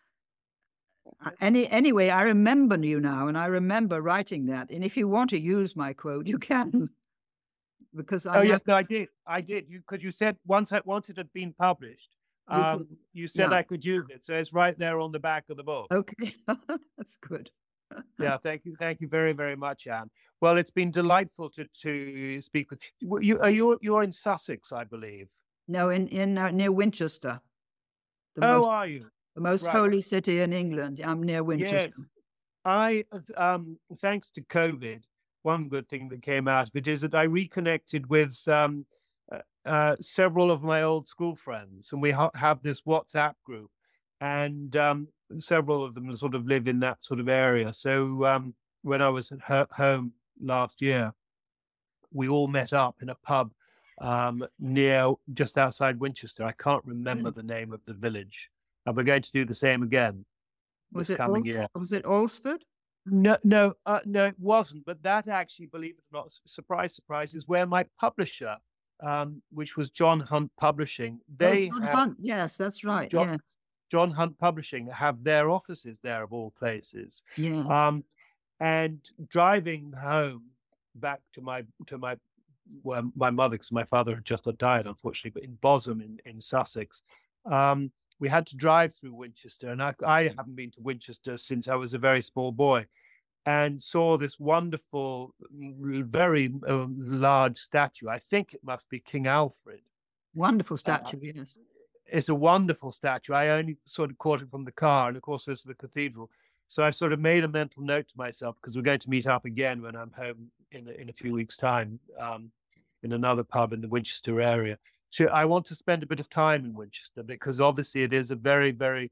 Any anyway, I remember you now, and I remember writing that. And if you want to use my quote, you can, because I oh have, yes, no, I did, I did. You because you said once it once it had been published, you, um, could, you said yeah. I could use it, so it's right there on the back of the book. Okay, that's good. Yeah, thank you, thank you very very much, Anne. Well, it's been delightful to to speak with you. Are you you're in Sussex, I believe. No, in in uh, near Winchester. The oh, most, are you? The most right. holy city in England. I'm near Winchester. Yes. I, um, thanks to COVID, one good thing that came out of it is that I reconnected with um, uh, uh, several of my old school friends, and we ha have this WhatsApp group, and um, several of them sort of live in that sort of area. So um, when I was at home last year, we all met up in a pub um, near, just outside Winchester. I can't remember the name of the village. And we're going to do the same again was this it coming Al year. Was it Alresford? No, no, uh, no, it wasn't. But that actually, believe it or not, surprise, surprise, is where my publisher, um, which was John Hunt Publishing, they oh, John have, Hunt. Yes, that's right. John, yes. John Hunt Publishing have their offices there of all places. Yes. Um, and driving home back to my to my well, my mother, because my father had just died, unfortunately, but in Bosham in, in Sussex, um, we had to drive through Winchester. And I, I haven't been to Winchester since I was a very small boy, and saw this wonderful, very uh, large statue. I think it must be King Alfred. Wonderful statue, uh, yes. It's a wonderful statue. I only sort of caught it from the car. And of course, there's the cathedral. So I've sort of made a mental note to myself, because we're going to meet up again when I'm home in, in a few weeks' time, um, in another pub in the Winchester area. So I want to spend a bit of time in Winchester, because obviously it is a very, very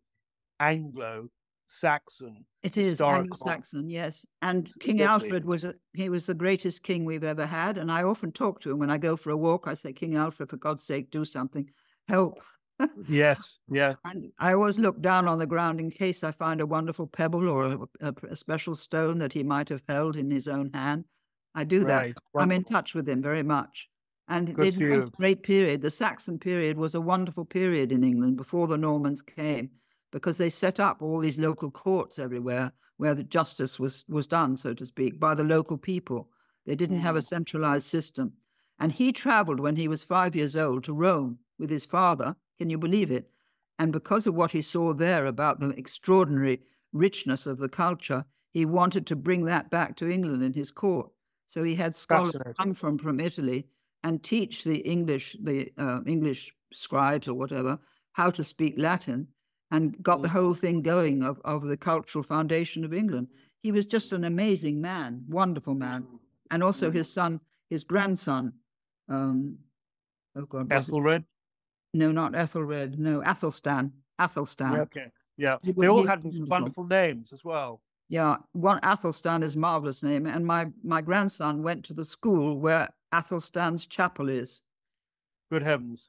Anglo-Saxon. It is Anglo-Saxon, yes. And King Alfred was a, he was the greatest king we've ever had. And I often talk to him when I go for a walk. I say, King Alfred, for God's sake, do something, help. Yes, yeah. And I always look down on the ground in case I find a wonderful pebble or a, a, a special stone that he might have held in his own hand. I do that. Right. I'm in touch with him very much. And Good it for was you. a great period. The Saxon period was a wonderful period in England before the Normans came, because they set up all these local courts everywhere where the justice was, was done, so to speak, by the local people. They didn't Mm. have a centralized system. And he traveled when he was five years old to Rome with his father. Can you believe it? And because of what he saw there about the extraordinary richness of the culture, he wanted to bring that back to England in his court. So he had scholars come from, from Italy and teach the English, the uh, English scribes or whatever, how to speak Latin, and got the whole thing going of, of the cultural foundation of England. He was just an amazing man, wonderful man. And also his son, his grandson, um, oh God. Ethelred? No, not Ethelred. No, Athelstan. Athelstan. Okay. Yeah. He- They all he- had wonderful. wonderful names as well. Yeah, one Athelstan is a marvelous name, and my my grandson went to the school where Athelstan's chapel is. Good heavens.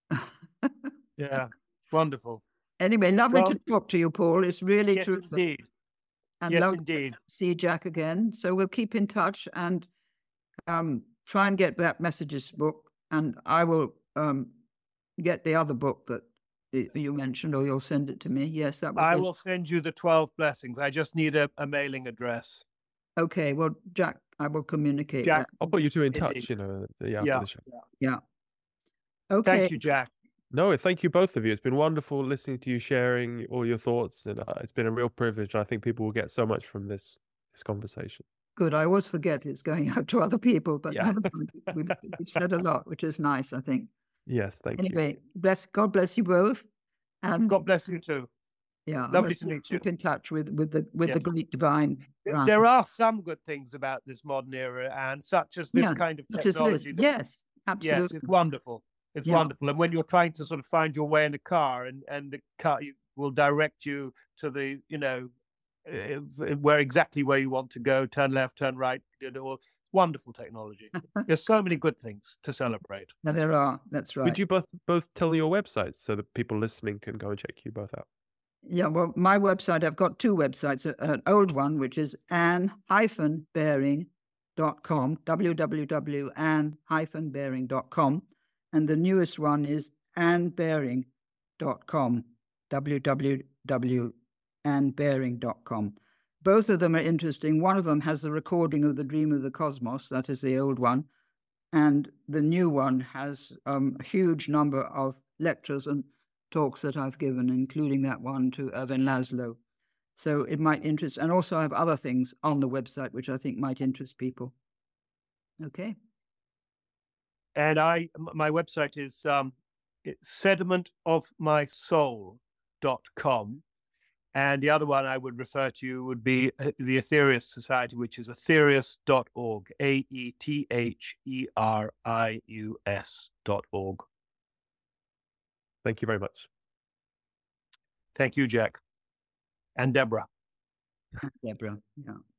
Yeah. Wonderful. Anyway, lovely Well, to talk to you, Paul. It's really Yes, true. indeed. And Yes, lovely indeed. to see Jack again. So we'll keep in touch and um, try and get that messages book and I will um, get the other book that you mentioned, or you'll send it to me. Yes, that would I be... will send you the twelve blessings. I just need a, a mailing address. Okay, well, Jack, I will communicate Jack, that. I'll put you two in Indeed. touch, you know, yeah, after Yeah. the show. Yeah. Okay. Thank you, Jack. No, thank you both of you. It's been wonderful listening to you sharing all your thoughts, and uh, it's been a real privilege. I think people will get so much from this this conversation. Good. I always forget it's going out to other people, but Yeah. we've, we've said a lot, which is nice, I think. Yes, thank you. Anyway, bless God bless you both. And God bless you too. yeah, Lovely let's to meet you. keep in touch with with the with the Yes. Greek divine. Right. There are some good things about this modern era, and such as this Yeah, kind of such as this. technology. that- Yes, absolutely. Yes, it's wonderful. It's Yeah. wonderful. And when you're trying to sort of find your way in a car, and and the car you, will direct you to the, you know, uh, where exactly where you want to go, turn left, turn right, you know, all- wonderful technology. There's so many good things to celebrate. No, there are. That's right. Would you both both tell your websites so that people listening can go and check you both out? Yeah, well, my website, I've got two websites. a- An old one, which is anne dash bearing dot com, w w w dot anne dash bearing dot com. And the newest one is anne bearing dot com, w w w dot anne bearing dot com. Both of them are interesting. One of them has the recording of the Dream of the Cosmos, that is the old one. And the new one has um, a huge number of lectures and talks that I've given, including that one to Erwin Laszlo. So it might interest, and also I have other things on the website which I think might interest people. Okay. And I, m- my website is um, sediment of my soul dot com. And the other one I would refer to would be uh, the Aetherius Society, which is aetherius dot org, A E T H E R I U S dot org. Thank you very much. Thank you, Jack. And Deborah. Deborah. Yeah.